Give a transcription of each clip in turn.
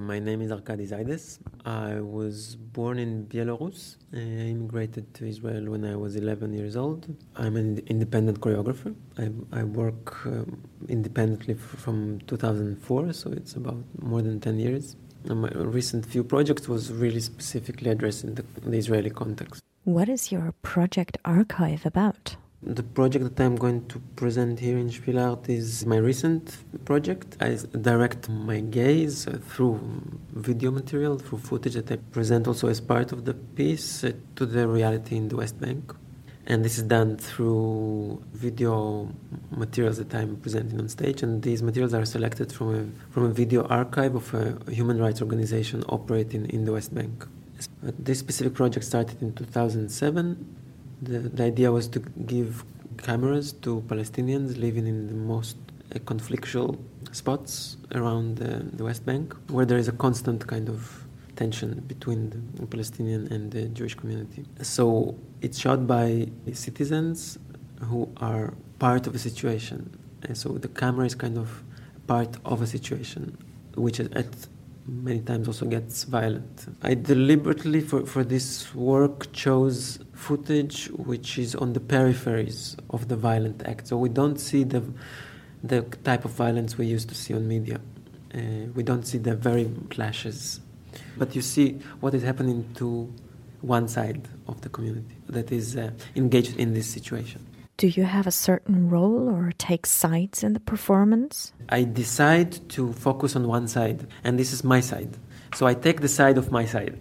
My name is Arkady Zaides. I was born in Belarus. I immigrated to Israel when I was 11 years old. I'm an independent choreographer. I work independently from 2004, so it's about more than 10 years. And my recent few projects was really specifically addressing the Israeli context. What is your project archive about? The project that I'm going to present here in Spiel Art is my recent project. I direct my gaze through video material, through footage that I present also as part of the piece to the reality in the West Bank. And this is done through video materials that I'm presenting on stage. And these materials are selected from a video archive of a human rights organization operating in the West Bank. This specific project started in 2007. The idea was to give cameras to Palestinians living in the most conflictual spots around the West Bank, where there is a constant kind of tension between the Palestinian and the Jewish community. So it's shot by citizens who are part of a situation. And so the camera is kind of part of a situation, which at many times also gets violent. I deliberately, for this work, chose footage which is on the peripheries of the violent act. So we don't see the type of violence we used to see on media. We don't see the very clashes. But you see what is happening to one side of the community that is engaged in this situation. Do you have a certain role or take sides in the performance? I decide to focus on one side, and this is my side. So I take the side of my side.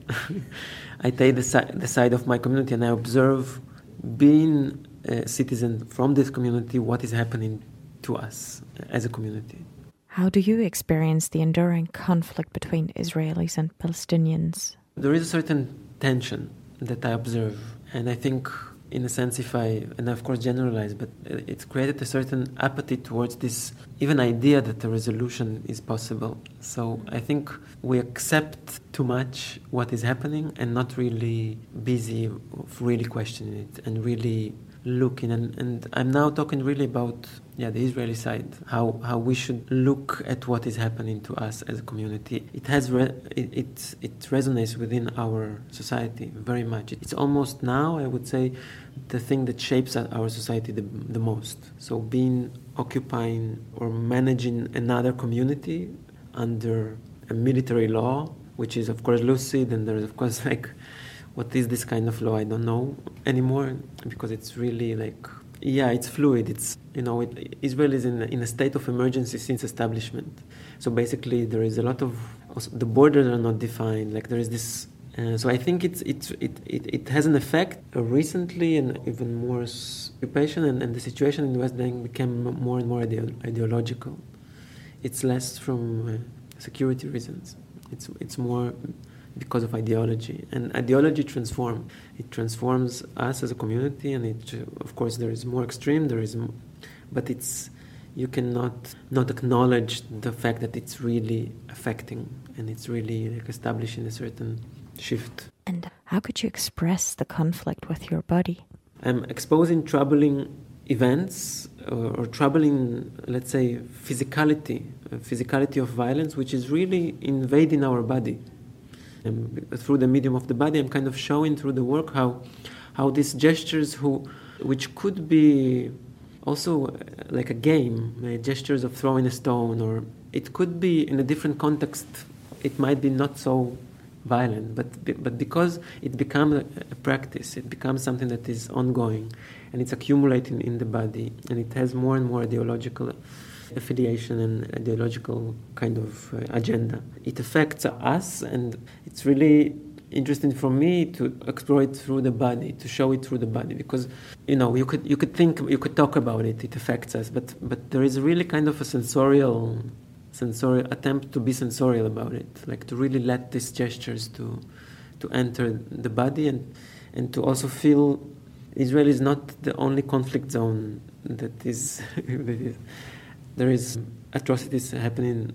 I take the side of my community, and I observe, being a citizen from this community, what is happening to us as a community. How do you experience the enduring conflict between Israelis and Palestinians? There is a certain tension that I observe, and I think, in a sense, and of course generalize, but it's created a certain apathy towards this even idea that a resolution is possible. So I think we accept too much what is happening and not really busy of really questioning it and really looking. And I'm now talking really about the Israeli side, how we should look at what is happening to us as a community. It resonates within our society very much. It's almost now, I would say, the thing that shapes our society the most. So occupying or managing another community under a military law, which is of course lucid, and there's of course what is this kind of law? I don't know anymore, because it's really it's fluid. It's, Israel is in a state of emergency since establishment. So basically there is a lot of, the borders are not defined. There is this, so I think it has an effect recently, and even more occupation, and the situation in the West Bank became more and more ideological. It's less from security reasons. It's more because of ideology. And ideology transforms. It transforms us as a community, and of course there is more extreme, but you cannot not acknowledge the fact that it's really affecting, and it's really establishing a certain shift. And how could you express the conflict with your body? I'm exposing troubling events or troubling, let's say, physicality of violence, which is really invading our body. Through the medium of the body, I'm kind of showing through the work how these gestures, which could be also like a game, gestures of throwing a stone, or it could be in a different context, it might be not so violent, but because it becomes a practice, it becomes something that is ongoing, and it's accumulating in the body, and it has more and more ideological affiliation and ideological kind of agenda. It affects us, and it's really interesting for me to explore it through the body, to show it through the body, because you could talk about it. It affects us, but there is really kind of a sensorial attempt to be sensorial about it, to really let these gestures to enter the body, and to also feel Israel is not the only conflict zone that is. There is atrocities happening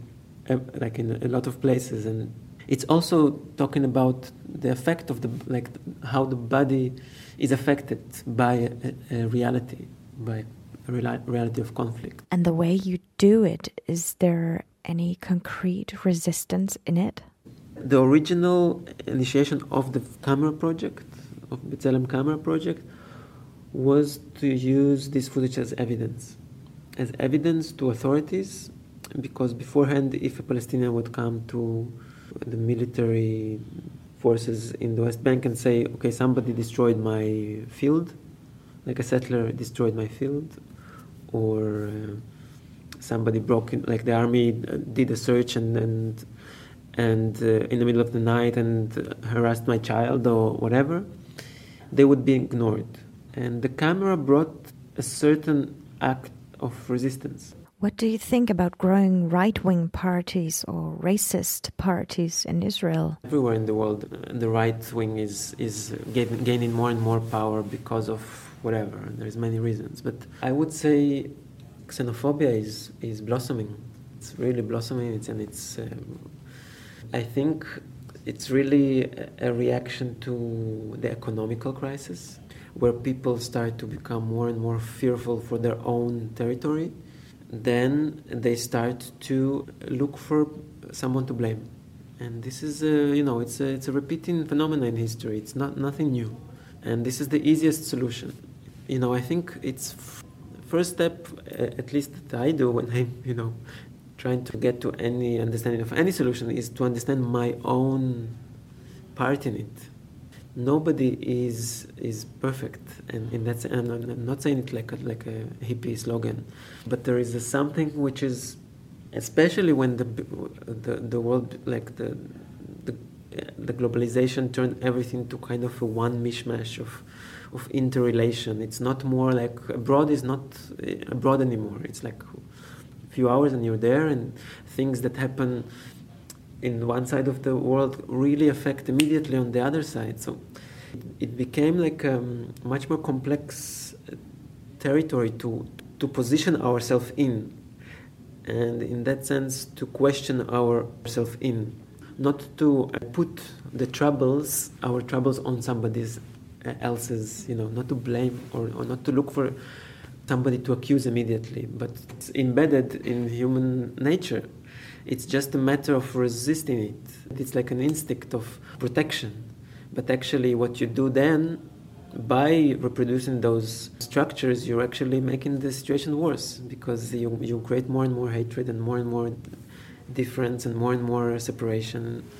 in a lot of places, and it's also talking about the effect of how the body is affected by a reality, by a reality of conflict. And the way you do it, is there any concrete resistance in it? The original initiation of the camera project, of B'Tselem camera project, was to use this footage as evidence to authorities, because beforehand, if a Palestinian would come to the military forces in the West Bank and say, okay, somebody destroyed my field, like a settler destroyed my field, or somebody broke in, like the army did a search and in the middle of the night and harassed my child or whatever, they would be ignored. And the camera brought a certain act of resistance. What do you think about growing right-wing parties or racist parties in Israel? Everywhere in the world, the right wing is gaining more and more power because of whatever. There's many reasons. But I would say xenophobia is blossoming. It's really blossoming, I think it's really a reaction to the economical crisis, where people start to become more and more fearful for their own territory. Then they start to look for someone to blame. And this is, it's a repeating phenomenon in history. It's nothing new. And this is the easiest solution. I think it's first step, at least that I do when I'm, trying to get to any understanding of any solution, is to understand my own part in it. Nobody is perfect, and in that sense, I'm not saying it like a hippie slogan, but there is something which is, especially when the world, like the globalization turned everything to kind of a one mishmash of interrelation. It's not more like abroad is not abroad anymore. It's like a few hours and you're there, and things that happen in one side of the world really affect immediately on the other side. So it became like a much more complex territory to position ourselves in, and in that sense to question ourselves in, not to put our troubles on somebody else's, not to blame or not to look for somebody to accuse immediately, but it's embedded in human nature. It's just a matter of resisting it. It's like an instinct of protection. But actually what you do then, by reproducing those structures, you're actually making the situation worse, because you create more and more hatred and more difference and more separation.